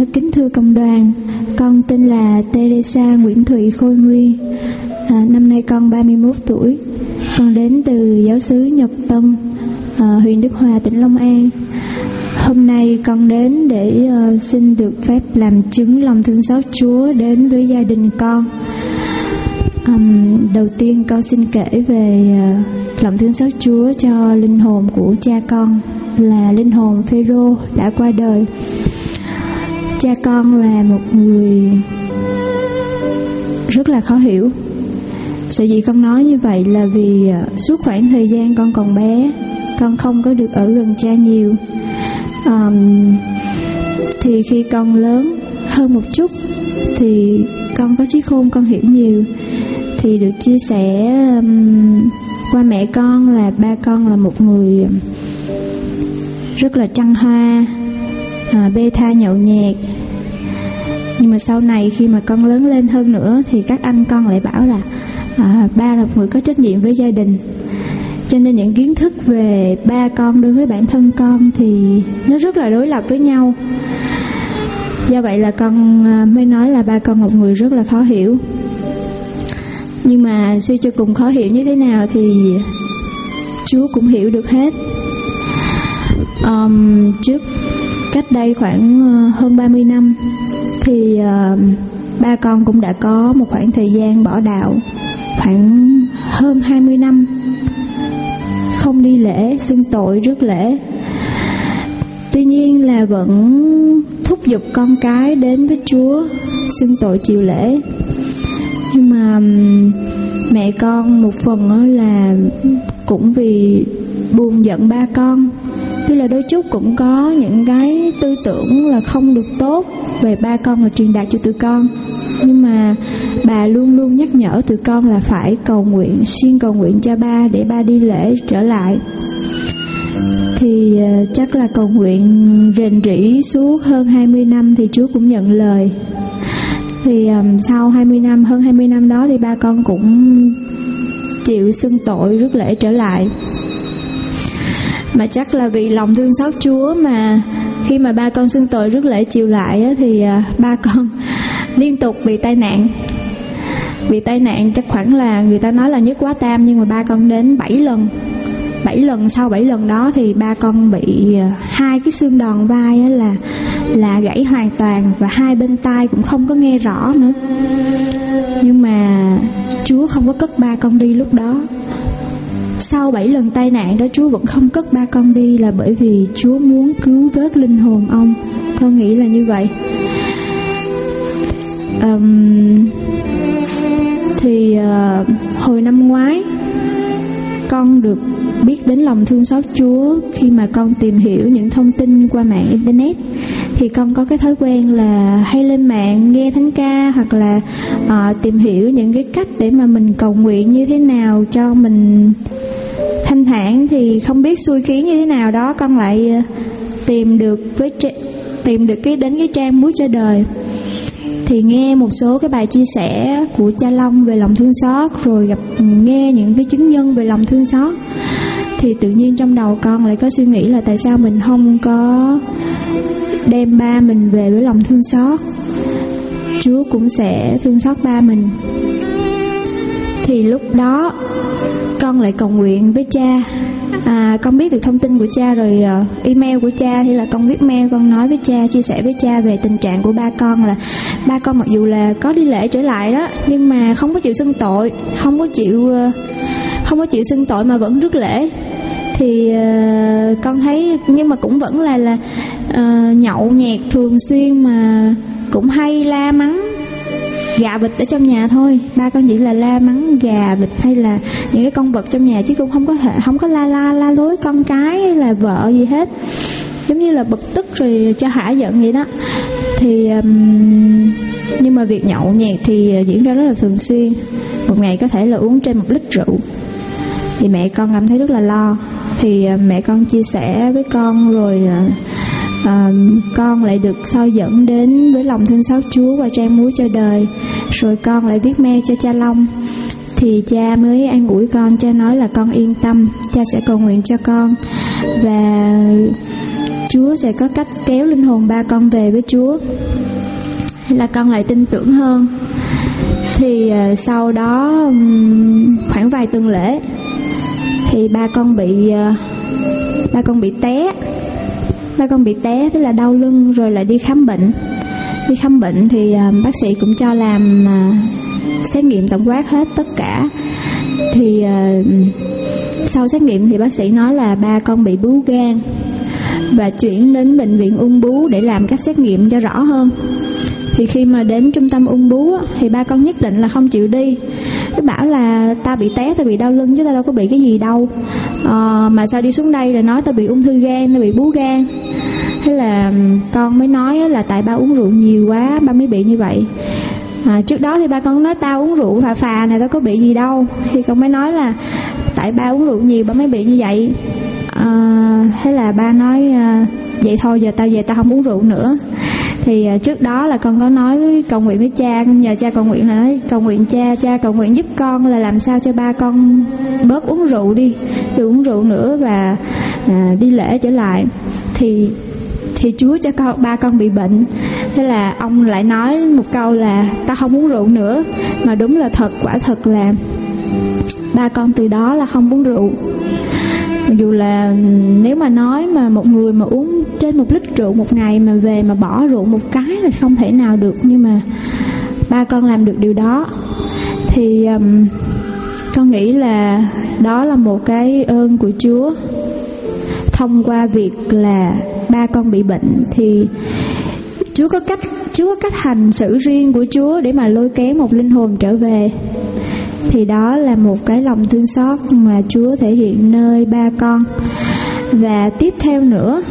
Kính thưa công đoàn, con tên là Teresa Nguyễn Thụy Khôi Nguyên. Năm nay con 31 tuổi. Con đến từ giáo xứ Nhật Tân, huyện Đức Hòa, tỉnh Long An. Hôm nay con đến để xin được phép làm chứng lòng thương xót Chúa đến với gia đình con. Đầu tiên con xin kể về lòng thương xót Chúa cho linh hồn của cha con, là linh hồn Phêrô đã qua đời. Cha con là một người rất là khó hiểu. Sở dĩ con nói như vậy là vì suốt khoảng thời gian con còn bé, con không có được ở gần cha nhiều. Thì khi con lớn hơn một chút thì con có trí khôn, con hiểu nhiều. Thì được chia sẻ qua mẹ con là ba con là một người rất là trăng hoa, bê tha nhậu nhẹt. Nhưng mà sau này khi mà con lớn lên hơn nữa thì các anh con lại bảo là ba là một người có trách nhiệm với gia đình. Cho nên những kiến thức về ba con đối với bản thân con thì nó rất là đối lập với nhau. Do vậy là con mới nói là ba con một người rất là khó hiểu. Nhưng mà suy cho cùng khó hiểu như thế nào thì Chúa cũng hiểu được hết. Trước cách đây khoảng hơn 30 năm thì ba con cũng đã có một khoảng thời gian bỏ đạo, khoảng hơn 20 năm không đi lễ, xưng tội rước lễ. Tuy nhiên là vẫn thúc giục con cái đến với Chúa, xưng tội chiều lễ. Nhưng mà mẹ con một phần là cũng vì buồn giận ba con, tức là đôi chút cũng có những cái tư tưởng là không được tốt về ba con là truyền đạt cho tụi con. Nhưng mà bà luôn luôn nhắc nhở tụi con là phải cầu nguyện, xuyên cầu nguyện cho ba để ba đi lễ trở lại. Thì chắc là cầu nguyện rền rĩ suốt hơn 20 năm thì Chúa cũng nhận lời. Thì sau 20 năm, hơn 20 năm đó thì ba con cũng chịu xưng tội rước lễ trở lại. Mà chắc là vì lòng thương xót Chúa mà khi mà ba con xưng tội rước lễ chiều lại á, thì ba con liên tục bị tai nạn. Bị tai nạn chắc khoảng là người ta nói là nhất quá tam, nhưng mà ba con đến 7 lần. 7 lần, sau 7 lần đó thì ba con bị hai cái xương đòn vai là gãy hoàn toàn, và hai bên tai cũng không có nghe rõ nữa. Nhưng mà Chúa không có cất ba con đi lúc đó. Sau 7 lần tai nạn đó Chúa vẫn không cất ba con đi, là bởi vì Chúa muốn cứu vớt linh hồn ông. Con nghĩ là như vậy. Hồi năm ngoái con được biết đến lòng thương xót Chúa khi mà con tìm hiểu những thông tin qua mạng internet. Thì con có cái thói quen là hay lên mạng nghe thánh ca, hoặc là tìm hiểu những cái cách để mà mình cầu nguyện như thế nào cho mình thanh thản. Thì không biết xui khí như thế nào đó con lại tìm được đến cái trang Múa Cho Đời. Thì nghe một số cái bài chia sẻ của cha Long về lòng thương xót, rồi nghe những cái chứng nhân về lòng thương xót, thì tự nhiên trong đầu con lại có suy nghĩ là tại sao mình không có đem ba mình về với lòng thương xót, Chúa cũng sẽ thương xót ba mình. Thì lúc đó con lại cầu nguyện với cha. Con biết được thông tin của cha rồi, email của cha, thì là con viết mail, con nói với cha, chia sẻ với cha về tình trạng của ba con, là ba con mặc dù là có đi lễ trở lại đó, nhưng mà không có chịu xưng tội, không có chịu xưng tội mà vẫn rước lễ. Thì con thấy, nhưng mà cũng vẫn là nhậu nhẹt thường xuyên, mà cũng hay la mắng gà vịt ở trong nhà thôi. Ba con chỉ là la mắng gà vịt hay là những cái con vật trong nhà, chứ cũng không có la lối con cái hay là vợ gì hết, giống như là bực tức rồi cho hả giận vậy đó. Thì nhưng mà việc nhậu nhẹt thì diễn ra rất là thường xuyên, một ngày có thể là uống trên 1 lít rượu. Thì mẹ con cảm thấy rất là lo. Thì mẹ con chia sẻ với con, rồi con lại được soi dẫn đến với lòng thương xót Chúa qua trang Múa Cho Đời. Rồi con lại viết mail cho cha Long. Thì cha mới an ủi con, cha nói là con yên tâm, cha sẽ cầu nguyện cho con. Và Chúa sẽ có cách kéo linh hồn ba con về với Chúa. Thế là con lại tin tưởng hơn. Thì sau đó khoảng vài tuần lễ thì ba con bị té. Ba con bị té, tức là đau lưng rồi lại đi khám bệnh. Đi khám bệnh thì bác sĩ cũng cho làm xét nghiệm tổng quát hết tất cả. Thì sau xét nghiệm thì bác sĩ nói là ba con bị bướu gan và chuyển đến bệnh viện ung bướu để làm các xét nghiệm cho rõ hơn. Thì khi mà đến trung tâm ung bướu thì ba con nhất định là không chịu đi. Cứ bảo là tao bị té, tao bị đau lưng chứ tao đâu có bị cái gì đâu. Mà sao đi xuống đây rồi nói tao bị ung thư gan, tao bị bướu gan. Thế là con mới nói là tại ba uống rượu nhiều quá, ba mới bị như vậy. Trước đó thì ba con nói tao uống rượu phà này, tao có bị gì đâu. Thì con mới nói là tại ba uống rượu nhiều ba mới bị như vậy. Thế là ba nói vậy thôi, giờ tao về tao không uống rượu nữa. Thì trước đó là con có nói với cầu nguyện với cha, con nhờ cha cầu nguyện là nói cầu nguyện cha cầu nguyện giúp con là làm sao cho ba con bớt uống rượu đi, đừng uống rượu nữa và đi lễ trở lại. Thì Chúa cho ba con bị bệnh. Thế là ông lại nói một câu là ta không uống rượu nữa. Mà đúng là quả thật là ba con từ đó là không uống rượu. Mặc dù là nếu mà nói mà một người mà uống trên 1 lít rượu một ngày mà về mà bỏ rượu một cái là không thể nào được. Nhưng mà ba con làm được điều đó. Thì con nghĩ là đó là một cái ơn của Chúa. Thông qua việc là ba con bị bệnh thì Chúa có cách hành xử riêng của Chúa để mà lôi kéo một linh hồn trở về. Thì đó là một cái lòng thương xót mà Chúa thể hiện nơi ba con. Và tiếp theo nữa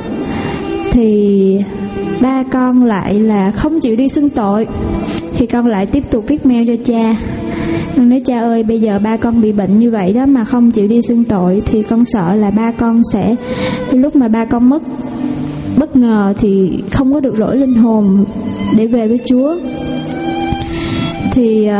thì ba con lại là không chịu đi xưng tội. Thì con lại tiếp tục viết mail cho cha. Con nói cha ơi, bây giờ ba con bị bệnh như vậy đó mà không chịu đi xưng tội thì con sợ là ba con sẽ lúc mà ba con mất bất ngờ thì không có được rỗi linh hồn để về với Chúa. Thì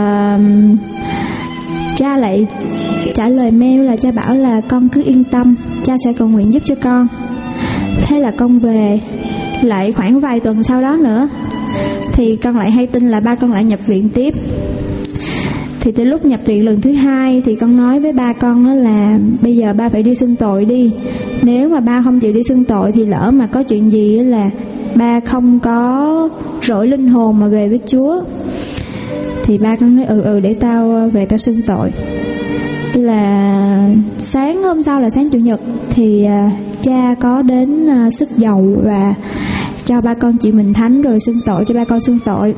cha lại trả lời mail là cha bảo là con cứ yên tâm, cha sẽ cầu nguyện giúp cho con. Thế là con về. Lại khoảng vài tuần sau đó nữa thì con lại hay tin là ba con lại nhập viện tiếp. Thì từ lúc nhập viện lần thứ 2 thì con nói với ba con đó là bây giờ ba phải đi xưng tội đi. Nếu mà ba không chịu đi xưng tội thì lỡ mà có chuyện gì là ba không có rỗi linh hồn mà về với Chúa. Thì ba con nói để tao về tao xưng tội. Là sáng hôm sau là sáng Chủ nhật thì cha có đến xức dầu và cho ba con chịu mình thánh rồi xưng tội cho ba con xưng tội.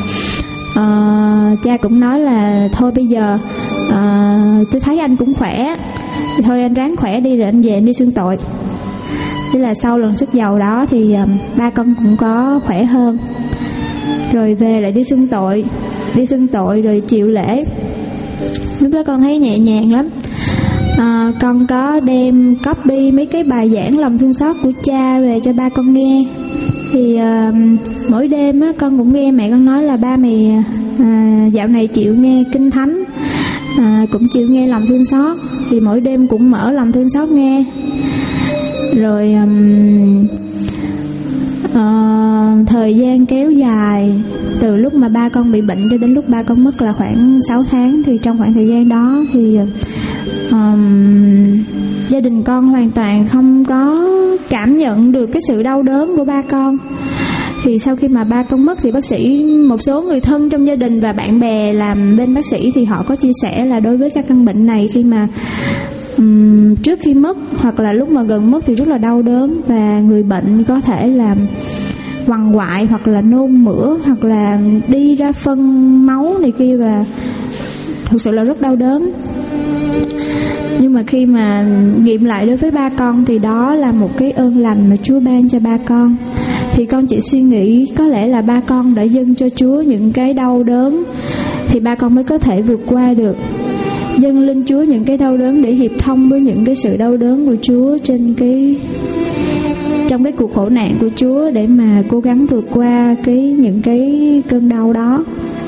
Cha cũng nói là thôi bây giờ tôi thấy anh cũng khỏe thì thôi anh ráng khỏe đi rồi anh về anh đi xưng tội. Thế là sau lần xức dầu đó thì ba con cũng có khỏe hơn. Rồi về lại đi xưng tội. Đi xưng tội rồi chịu lễ. Lúc đó con thấy nhẹ nhàng lắm. Con có đem copy mấy cái bài giảng lòng thương xót của cha về cho ba con nghe. Thì mỗi đêm á, con cũng nghe mẹ con nói là ba mày dạo này chịu nghe kinh thánh, cũng chịu nghe lòng thương xót. Thì mỗi đêm cũng mở lòng thương xót nghe. Rồi thời gian kéo dài từ lúc mà ba con bị bệnh cho đến lúc ba con mất là khoảng 6 tháng. Thì trong khoảng thời gian đó thì gia đình con hoàn toàn không có cảm nhận được cái sự đau đớn của ba con. Thì sau khi mà ba con mất thì bác sĩ, một số người thân trong gia đình và bạn bè làm bên bác sĩ thì họ có chia sẻ là đối với các căn bệnh này khi mà trước khi mất hoặc là lúc mà gần mất thì rất là đau đớn, và người bệnh có thể là quằn quại hoặc là nôn mửa hoặc là đi ra phân máu này kia, và thực sự là rất đau đớn. Nhưng mà khi mà nghiệm lại đối với ba con thì đó là một cái ơn lành mà Chúa ban cho ba con. Thì con chỉ suy nghĩ có lẽ là ba con đã dâng cho Chúa những cái đau đớn thì ba con mới có thể vượt qua được. Dâng lên Chúa những cái đau đớn để hiệp thông với những cái sự đau đớn của Chúa trong cái cuộc khổ nạn của Chúa, để mà cố gắng vượt qua những cái cơn đau đó.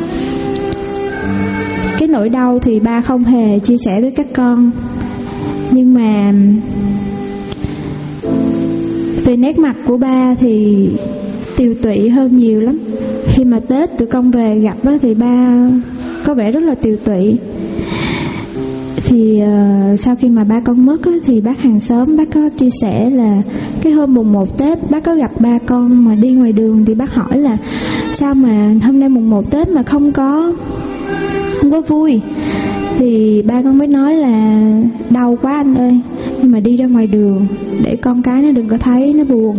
Cái nỗi đau thì ba không hề chia sẻ với các con, nhưng mà Về nét mặt của ba thì tiều tụy hơn nhiều lắm. Khi mà Tết tụi con về gặp thì ba có vẻ rất là tiều tụy. Thì sau khi mà ba con mất thì bác hàng xóm bác có chia sẻ là cái hôm mùng 1 Tết bác có gặp ba con mà đi ngoài đường, thì bác hỏi là sao mà hôm nay mùng 1 Tết mà không có vui. Thì ba con mới nói là đau quá anh ơi, nhưng mà đi ra ngoài đường để con cái nó đừng có thấy nó buồn.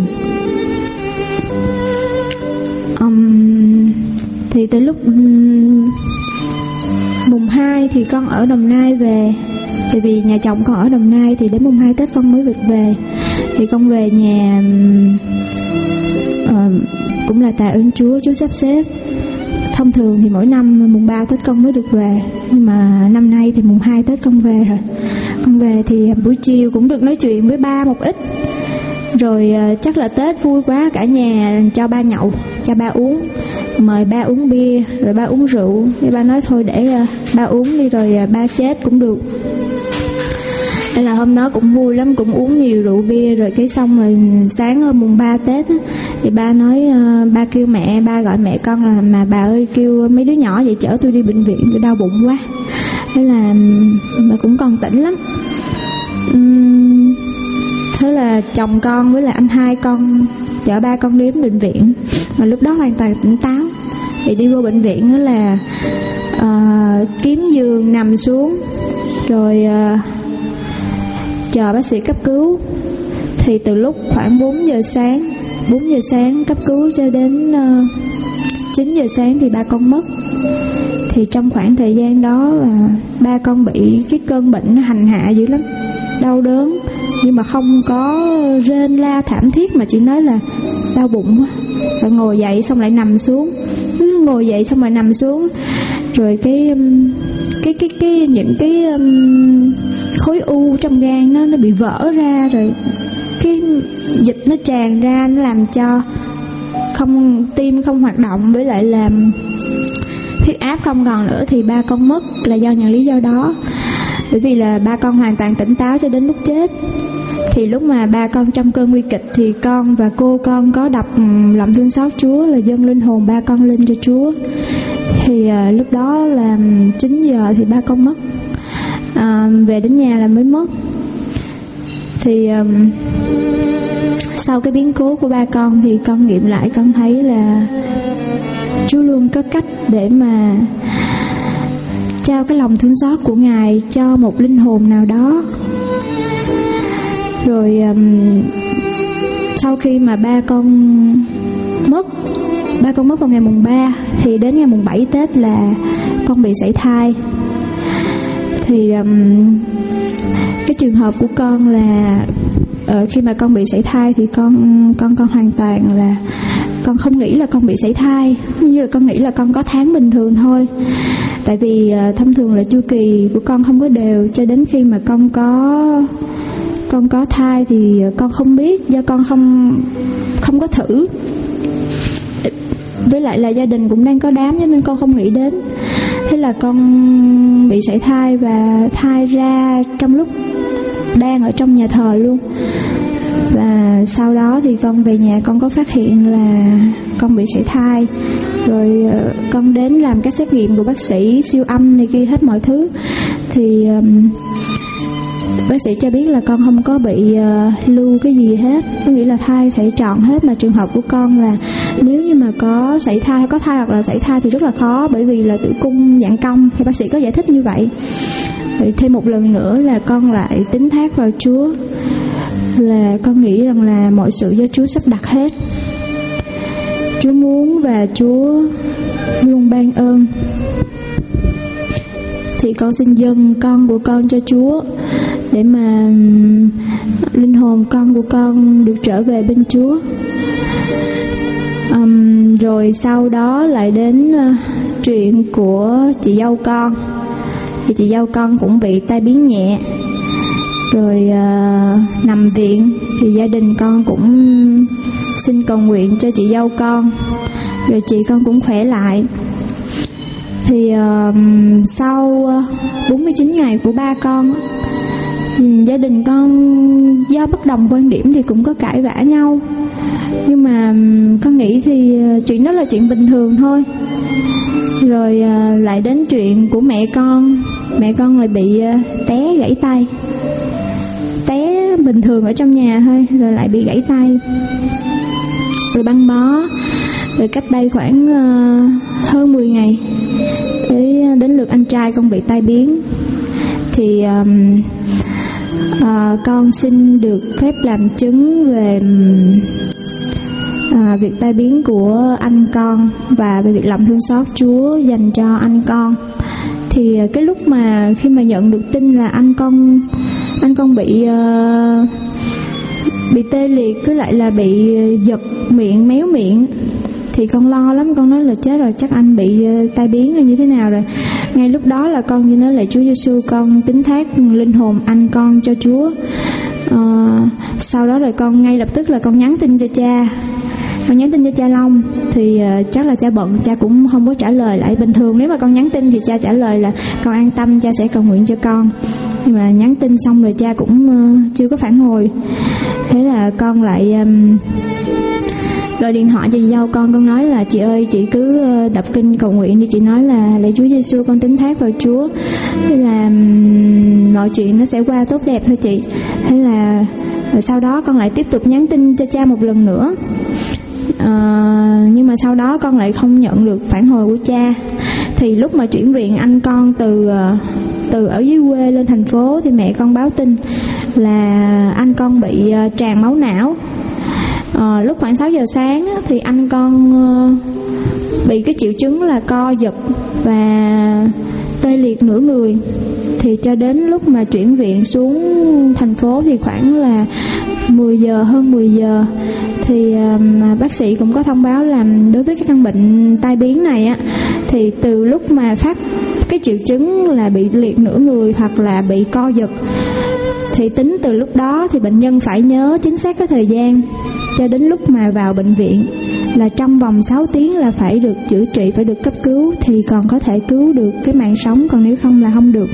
Thì từ lúc mùng 2 thì con ở Đồng Nai về, tại vì nhà chồng con ở Đồng Nai, thì đến mùng 2 Tết con mới được về. Thì con về nhà cũng là tạ ơn Chúa sắp xếp. Thông thường thì mỗi năm mùng 3 Tết con mới được về, nhưng mà năm nay thì mùng 2 Tết con về rồi. Con về thì buổi chiều cũng được nói chuyện với ba một ít. Rồi chắc là Tết vui quá, cả nhà cho ba nhậu, cho ba uống, mời ba uống bia, rồi ba uống rượu. Thì ba nói thôi để ba uống đi rồi ba chết cũng được. Nên là hôm đó cũng vui lắm, cũng uống nhiều rượu bia. Rồi cái xong rồi sáng hôm mùng 3 Tết thì ba nói ba kêu mẹ, ba gọi mẹ con là mà bà ơi kêu mấy đứa nhỏ vậy chở tôi đi bệnh viện, tôi đau bụng quá. Thế là mà cũng còn tỉnh lắm. Thế là chồng con với lại anh hai con chở ba con đến bệnh viện, mà lúc đó hoàn toàn tỉnh táo. Thì đi vô bệnh viện đó là kiếm giường nằm xuống, rồi chờ bác sĩ cấp cứu. Thì từ lúc khoảng 4 giờ sáng cấp cứu cho đến 9 giờ sáng thì ba con mất. Thì trong khoảng thời gian đó là ba con bị cái cơn bệnh nó hành hạ dữ lắm, đau đớn, nhưng mà không có rên la thảm thiết, mà chỉ nói là đau bụng. Rồi ngồi dậy xong lại nằm xuống, ngồi dậy xong lại nằm xuống. Rồi những cái khối u trong gan nó bị vỡ ra, rồi cái dịch nó tràn ra, nó làm cho tim không hoạt động, với lại làm huyết áp không còn nữa. Thì ba con mất là do những lý do đó. Bởi vì là ba con hoàn toàn tỉnh táo cho đến lúc chết. Thì lúc mà ba con trong cơn nguy kịch thì con và cô con có đọc lòng thương xót Chúa, là dâng linh hồn ba con lên cho Chúa. Thì lúc đó là 9 giờ thì ba con mất. Về đến nhà là mới mất. Thì sau cái biến cố của ba con thì con nghiệm lại, con thấy là Chúa luôn có cách để mà trao cái lòng thương xót của Ngài cho một linh hồn nào đó. Rồi sau khi mà ba con mất vào ngày mùng 3, thì đến ngày mùng 7 Tết là con bị sảy thai. Thì cái trường hợp của con là khi mà con bị sảy thai thì con hoàn toàn là con không nghĩ là con bị sảy thai, như là con nghĩ là con có tháng bình thường thôi. Tại vì thông thường là chu kỳ của con không có đều, cho đến khi mà con có thai thì con không biết, do con không có thử. Với lại là gia đình cũng đang có đám cho nên con không nghĩ đến. Thế là con bị sảy thai, và thai ra trong lúc đang ở trong nhà thờ luôn. Và sau đó thì con về nhà con có phát hiện là con bị sảy thai. Rồi con đến làm các xét nghiệm của bác sĩ, siêu âm này kia hết mọi thứ. Thì bác sĩ cho biết là con không có bị lưu cái gì hết, có nghĩa là thai thể trọn hết. Mà trường hợp của con là nếu như mà có sảy thai, có thai hoặc là sảy thai thì rất là khó, bởi vì là tử cung dạng cong, thì bác sĩ có giải thích như vậy. Vậy thêm một lần nữa là con lại tín thác vào Chúa, là con nghĩ rằng là mọi sự do Chúa sắp đặt hết. Chúa muốn và Chúa luôn ban ơn. Thì con xin dâng con của con cho Chúa, để mà linh hồn con của con được trở về bên Chúa. Rồi sau đó lại đến chuyện của chị dâu con. Thì chị dâu con cũng bị tai biến nhẹ, rồi nằm viện. Thì gia đình con cũng xin cầu nguyện cho chị dâu con, rồi chị con cũng khỏe lại. Thì sau 49 ngày của ba con Gia đình con do bất đồng quan điểm thì cũng có cãi vã nhau, nhưng mà con nghĩ thì chuyện đó là chuyện bình thường thôi. Rồi lại đến chuyện của mẹ con lại bị té gãy tay, té bình thường ở trong nhà thôi, rồi lại bị gãy tay, rồi băng bó. Rồi cách đây khoảng hơn 10 ngày đến lượt anh trai con bị tai biến. Thì con xin được phép làm chứng về việc tai biến của anh con và về việc lòng thương xót Chúa dành cho anh con. Thì cái lúc mà khi mà nhận được tin là anh con bị tê liệt, với lại là bị giật miệng, méo miệng, thì con lo lắm. Con nói là chết rồi, chắc anh bị tai biến hay như thế nào rồi. Ngay lúc đó là con như nói là Chúa Giêsu, con tín thác linh hồn anh con cho Chúa. Sau đó rồi con ngay lập tức là con nhắn tin cho cha. Con nhắn tin cho cha Long thì chắc là cha bận, cha cũng không có trả lời lại. Bình thường nếu mà con nhắn tin thì cha trả lời là con an tâm, cha sẽ cầu nguyện cho con. Nhưng mà nhắn tin xong rồi cha cũng chưa có phản hồi. Thế là con lại gọi điện thoại cho chị dâu con nói là chị ơi, chị cứ đọc kinh cầu nguyện đi. Chị nói là lạy Chúa Giêsu, con tín thác vào Chúa, thế là mọi chuyện nó sẽ qua tốt đẹp thôi chị. Thế là sau đó con lại tiếp tục nhắn tin cho cha một lần nữa. Nhưng mà sau đó con lại không nhận được phản hồi của cha. Thì lúc mà chuyển viện anh con từ ở dưới quê lên thành phố thì mẹ con báo tin là anh con bị tràn máu não. Lúc khoảng 6 giờ sáng thì anh con bị cái triệu chứng là co giật và tê liệt nửa người. Thì cho đến lúc mà chuyển viện xuống thành phố thì khoảng là 10 giờ, hơn 10 giờ thì bác sĩ cũng có thông báo là đối với cái căn bệnh tai biến này á, thì từ lúc mà phát cái triệu chứng là bị liệt nửa người hoặc là bị co giật, thì tính từ lúc đó thì bệnh nhân phải nhớ chính xác cái thời gian cho đến lúc mà vào bệnh viện, là trong vòng 6 tiếng là phải được chữa trị, phải được cấp cứu thì còn có thể cứu được cái mạng sống, còn nếu không là không được.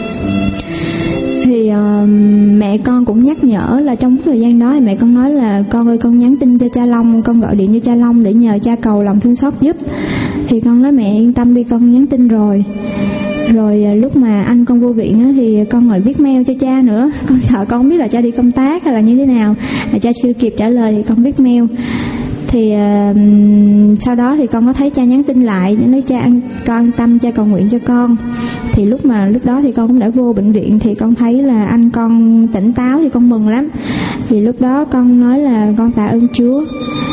Thì mẹ con cũng nhắc nhở là trong thời gian đó thì mẹ con nói là con ơi, con nhắn tin cho cha Long, con gọi điện cho cha Long để nhờ cha cầu lòng thương xót giúp. Thì con nói mẹ yên tâm đi, con nhắn tin rồi. Rồi lúc mà anh con vô viện á, thì con lại viết mail cho cha nữa. Con sợ con không biết là cha đi công tác hay là như thế nào, là cha chưa kịp trả lời thì con viết mail. Thì sau đó thì con có thấy cha nhắn tin lại, nói cha con an tâm, cha cầu nguyện cho con. Thì lúc đó thì con cũng đã vô bệnh viện, thì con thấy là anh con tỉnh táo thì con mừng lắm. Thì lúc đó con nói là con tạ ơn Chúa.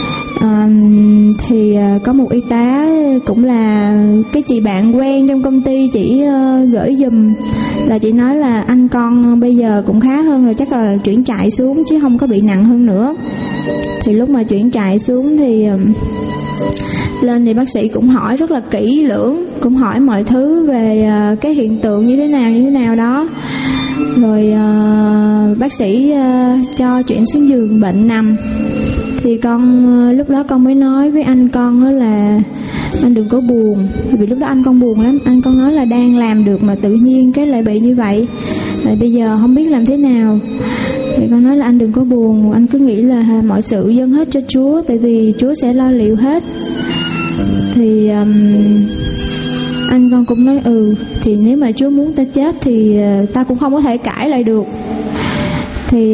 Thì có một y tá cũng là cái chị bạn quen trong công ty, chị gửi giùm, là chị nói là anh con bây giờ cũng khá hơn rồi, chắc là chuyển trại xuống chứ không có bị nặng hơn nữa. Thì lúc mà chuyển trại xuống thì lên thì bác sĩ cũng hỏi rất là kỹ lưỡng, cũng hỏi mọi thứ về cái hiện tượng như thế nào đó. Rồi bác sĩ cho chuyển xuống giường bệnh nằm. Thì con lúc đó con mới nói với anh con đó là anh đừng có buồn, vì lúc đó anh con buồn lắm. Anh con nói là đang làm được mà tự nhiên cái lại bị như vậy, rồi bây giờ không biết làm thế nào. Thì con nói là anh đừng có buồn, anh cứ nghĩ là mọi sự dâng hết cho Chúa, tại vì Chúa sẽ lo liệu hết. Thì anh con cũng nói thì nếu mà Chúa muốn ta chết thì ta cũng không có thể cãi lại được. Thì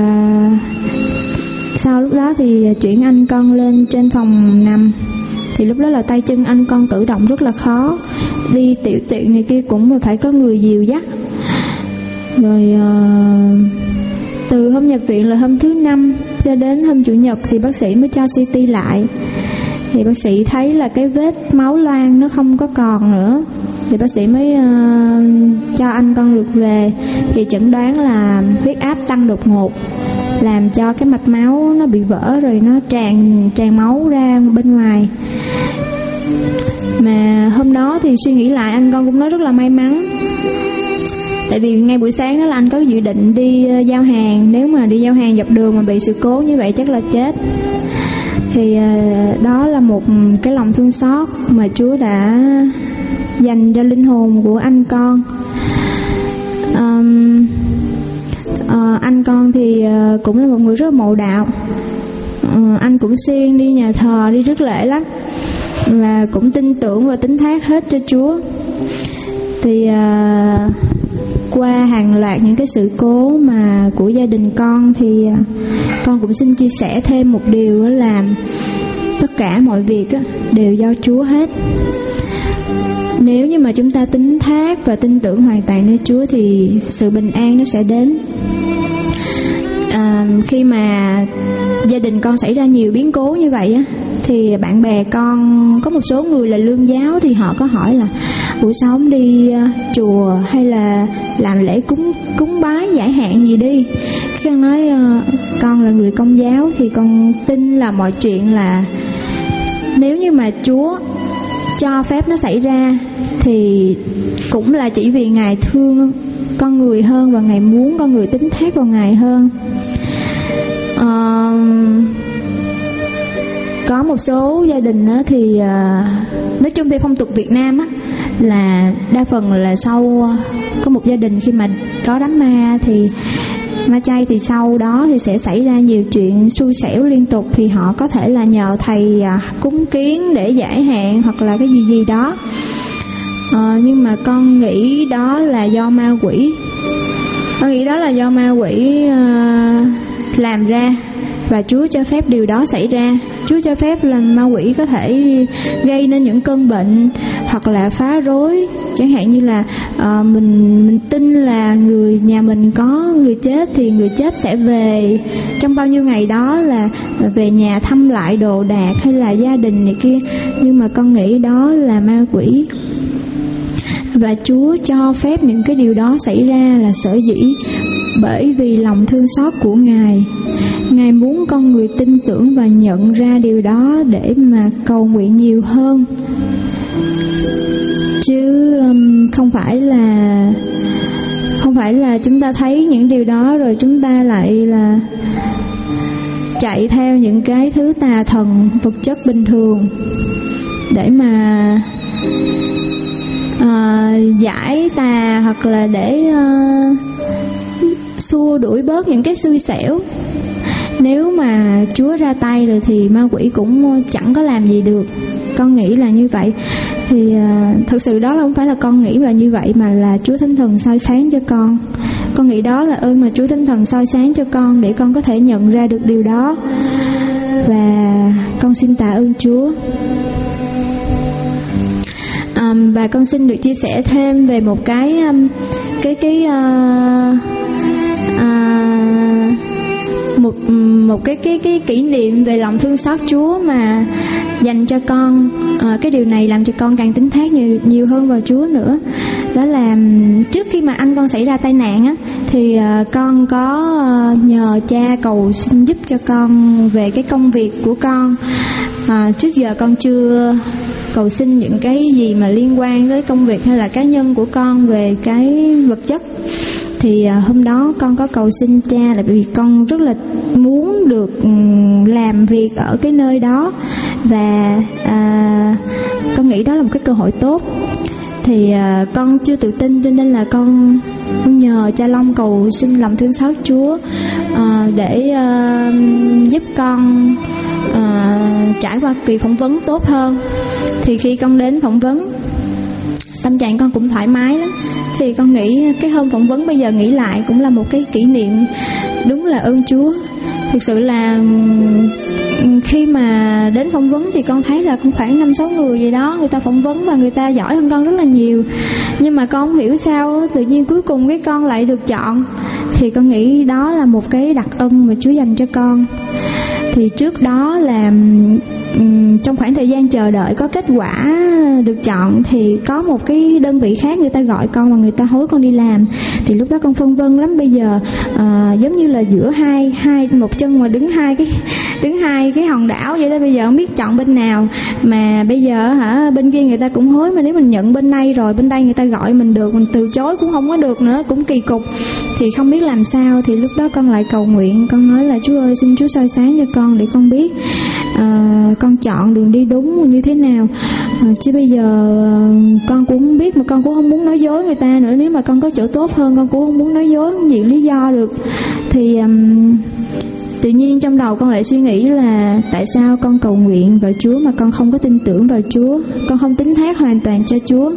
sau lúc đó thì chuyển anh con lên trên phòng nằm. Thì lúc đó là tay chân anh con cử động rất là khó, đi tiểu tiện này kia cũng phải có người dìu dắt. Rồi từ hôm nhập viện là hôm thứ 5 cho đến hôm Chủ nhật thì bác sĩ mới cho CT lại. Thì bác sĩ thấy là cái vết máu loang nó không có còn nữa, thì bác sĩ mới cho anh con được về. Thì chẩn đoán là huyết áp tăng đột ngột, làm cho cái mạch máu nó bị vỡ, rồi nó tràn máu ra bên ngoài. Mà hôm đó thì suy nghĩ lại, anh con cũng nói rất là may mắn. Tại vì ngay buổi sáng đó là anh có dự định đi giao hàng, nếu mà đi giao hàng dọc đường mà bị sự cố như vậy chắc là chết. Thì đó là một cái lòng thương xót mà Chúa đã dành cho linh hồn của anh con. anh con thì cũng là một người rất mộ đạo. Anh cũng siêng đi nhà thờ, đi rước lễ lắm, và cũng tin tưởng và tín thác hết cho Chúa. Thì qua hàng loạt những cái sự cố mà của gia đình con thì con cũng xin chia sẻ thêm một điều, đó là tất cả mọi việc đều do Chúa hết. Nếu như mà chúng ta tín thác và tin tưởng hoàn toàn nơi Chúa thì sự bình an nó sẽ đến. Khi mà gia đình con xảy ra nhiều biến cố như vậy á, thì bạn bè con có một số người là lương giáo, thì họ có hỏi là buổi sáng đi chùa hay là làm lễ cúng bái giải hạn gì đi. Khi con nói con là người Công giáo thì con tin là mọi chuyện là nếu như mà Chúa cho phép nó xảy ra thì cũng là chỉ vì Ngài thương con người hơn, và Ngài muốn con người tín thác vào Ngài hơn. Có một số gia đình đó thì nói chung theo phong tục Việt Nam á, là đa phần là sau có một gia đình khi mà có đám ma thì ma chay, thì sau đó thì sẽ xảy ra nhiều chuyện xui xẻo liên tục, thì họ có thể là nhờ thầy cúng kiến để giải hạn hoặc là cái gì đó. Nhưng mà con nghĩ đó là do ma quỷ. Con nghĩ đó là do ma quỷ làm ra, và Chúa cho phép điều đó xảy ra. Chúa cho phép là ma quỷ có thể gây nên những cơn bệnh hoặc là phá rối. Chẳng hạn như là mình tin là người nhà mình có người chết, thì người chết sẽ về trong bao nhiêu ngày đó là về nhà thăm lại đồ đạc hay là gia đình này kia. Nhưng mà con nghĩ đó là ma quỷ. Và Chúa cho phép những cái điều đó xảy ra là sở dĩ bởi vì lòng thương xót của Ngài. Ngài muốn con người tin tưởng và nhận ra điều đó để mà cầu nguyện nhiều hơn. Chứ không phải là chúng ta thấy những điều đó rồi chúng ta lại là chạy theo những cái thứ tà thần vật chất bình thường để mà giải tà, hoặc là để xua đuổi bớt những cái xui xẻo. Nếu mà Chúa ra tay rồi thì ma quỷ cũng chẳng có làm gì được. Con nghĩ là như vậy. Thì thực sự đó là không phải là con nghĩ là như vậy, mà là Chúa Thánh Thần soi sáng cho con. Con nghĩ đó là ơn mà Chúa Thánh Thần soi sáng cho con để con có thể nhận ra được điều đó. Và con xin tạ ơn Chúa. Và con xin được chia sẻ thêm về một cái kỷ niệm về lòng thương xót Chúa mà dành cho con. Cái điều này làm cho con càng tín thác nhiều hơn vào Chúa nữa. Đó là trước khi mà anh con xảy ra tai nạn á, thì con có nhờ cha cầu xin giúp cho con về cái công việc của con. Trước giờ con chưa cầu xin những cái gì mà liên quan tới công việc hay là cá nhân của con về cái vật chất. Thì hôm đó con có cầu xin cha là vì con rất là muốn được làm việc ở cái nơi đó, và con nghĩ đó là một cái cơ hội tốt. Thì con chưa tự tin, cho nên là con nhờ cha Long cầu xin lòng thương xót Chúa để giúp con trải qua kỳ phỏng vấn tốt hơn. Thì khi con đến phỏng vấn, tâm trạng con cũng thoải mái lắm. Thì con nghĩ cái hôm phỏng vấn bây giờ nghĩ lại cũng là một cái kỷ niệm, đúng là ơn Chúa. Thực sự là khi mà đến phỏng vấn thì con thấy là cũng khoảng 5-6 người gì đó, người ta phỏng vấn và người ta giỏi hơn con rất là nhiều. Nhưng mà con không hiểu sao tự nhiên cuối cùng cái con lại được chọn. Thì con nghĩ đó là một cái đặc ân mà Chúa dành cho con. Thì trước đó là trong khoảng thời gian chờ đợi có kết quả được chọn, thì có một cái đơn vị khác người ta gọi con và người ta hối con đi làm. Thì lúc đó con phân vân lắm. Bây giờ giống như là giữa một chân mà đứng hai cái hòn đảo vậy đó. Bây giờ không biết chọn bên nào. Mà bây giờ bên kia người ta cũng hối, mà nếu mình nhận bên đây rồi bên đây người ta gọi mình được, mình từ chối cũng không có được nữa, cũng kỳ cục. Thì không biết làm sao. Thì lúc đó con lại cầu nguyện, con nói là Chúa ơi, xin Chúa soi sáng cho con để con biết con chọn đường đi đúng như thế nào. Chứ bây giờ con cũng biết mà con cũng không muốn nói dối người ta nữa. Nếu mà con có chỗ tốt hơn con cũng không muốn nói dối, không diện lý do được. Thì tự nhiên trong đầu con lại suy nghĩ là tại sao con cầu nguyện vào Chúa mà con không có tin tưởng vào Chúa, con không tín thác hoàn toàn cho Chúa.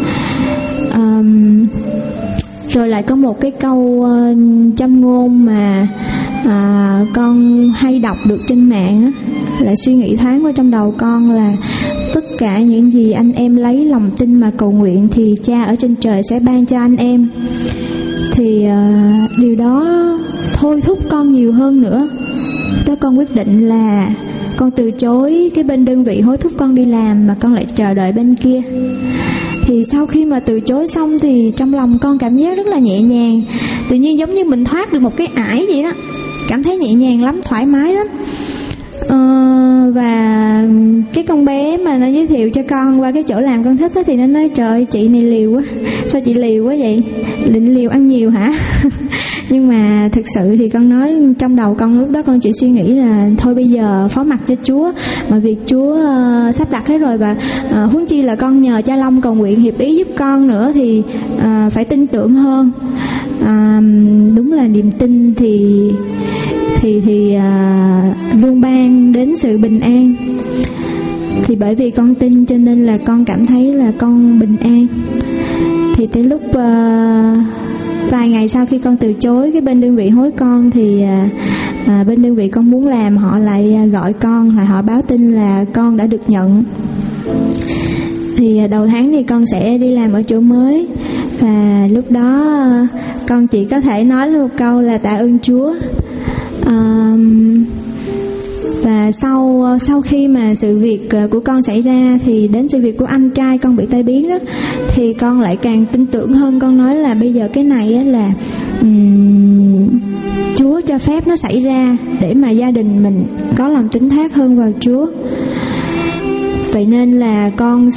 Rồi lại có một cái câu châm ngôn mà con hay đọc được trên mạng á, lại suy nghĩ thoáng qua trong đầu con là tất cả những gì anh em lấy lòng tin mà cầu nguyện thì Cha ở trên trời sẽ ban cho anh em. Thì điều đó thôi thúc con nhiều hơn nữa. Đó, con quyết định là con từ chối cái bên đơn vị hối thúc con đi làm mà con lại chờ đợi bên kia. Thì sau khi mà từ chối xong thì trong lòng con cảm giác rất là nhẹ nhàng. Tự nhiên giống như mình thoát được một cái ải vậy đó, cảm thấy nhẹ nhàng lắm, thoải mái lắm. Và cái con bé mà nó giới thiệu cho con qua cái chỗ làm con thích đó, thì nó nói trời ơi, chị này liều quá. Sao chị liều quá vậy? Định liều ăn nhiều hả? Nhưng mà thực sự thì con nói trong đầu con lúc đó con chỉ suy nghĩ là thôi bây giờ phó mặc cho Chúa, mà việc Chúa sắp đặt hết rồi. Và huống chi là con nhờ cha Long cầu nguyện hiệp ý giúp con nữa thì phải tin tưởng hơn. Đúng là niềm tin thì luôn ban đến sự bình an. Thì bởi vì con tin cho nên là con cảm thấy là con bình an. Thì tới lúc vài ngày sau khi con từ chối cái bên đơn vị hối con thì bên đơn vị con muốn làm họ lại gọi con, lại họ báo tin là con đã được nhận. Thì đầu tháng thì con sẽ đi làm ở chỗ mới. Và lúc đó con chỉ có thể nói một câu là tạ ơn Chúa. Và sau khi mà sự việc của con xảy ra thì đến sự việc của anh trai con bị tai biến đó, thì con lại càng tin tưởng hơn. Con nói là bây giờ cái này á là Chúa cho phép nó xảy ra để mà gia đình mình có lòng tín thác hơn vào Chúa. Vậy nên là con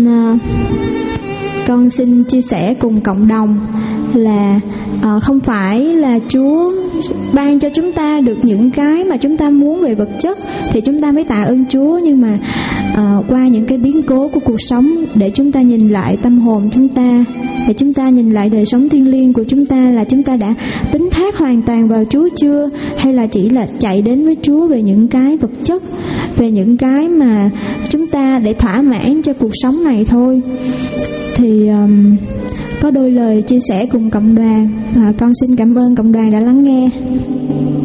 xin chia sẻ cùng cộng đồng là không phải là Chúa ban cho chúng ta được những cái mà chúng ta muốn về vật chất thì chúng ta mới tạ ơn Chúa, nhưng mà qua những cái biến cố của cuộc sống để chúng ta nhìn lại tâm hồn chúng ta, để chúng ta nhìn lại đời sống thiêng liêng của chúng ta, là chúng ta đã tín thác hoàn toàn vào Chúa chưa, hay là chỉ là chạy đến với Chúa về những cái vật chất, về những cái mà chúng ta để thỏa mãn cho cuộc sống này thôi. Thì có đôi lời chia sẻ cùng cộng đoàn. Con xin cảm ơn cộng đoàn đã lắng nghe.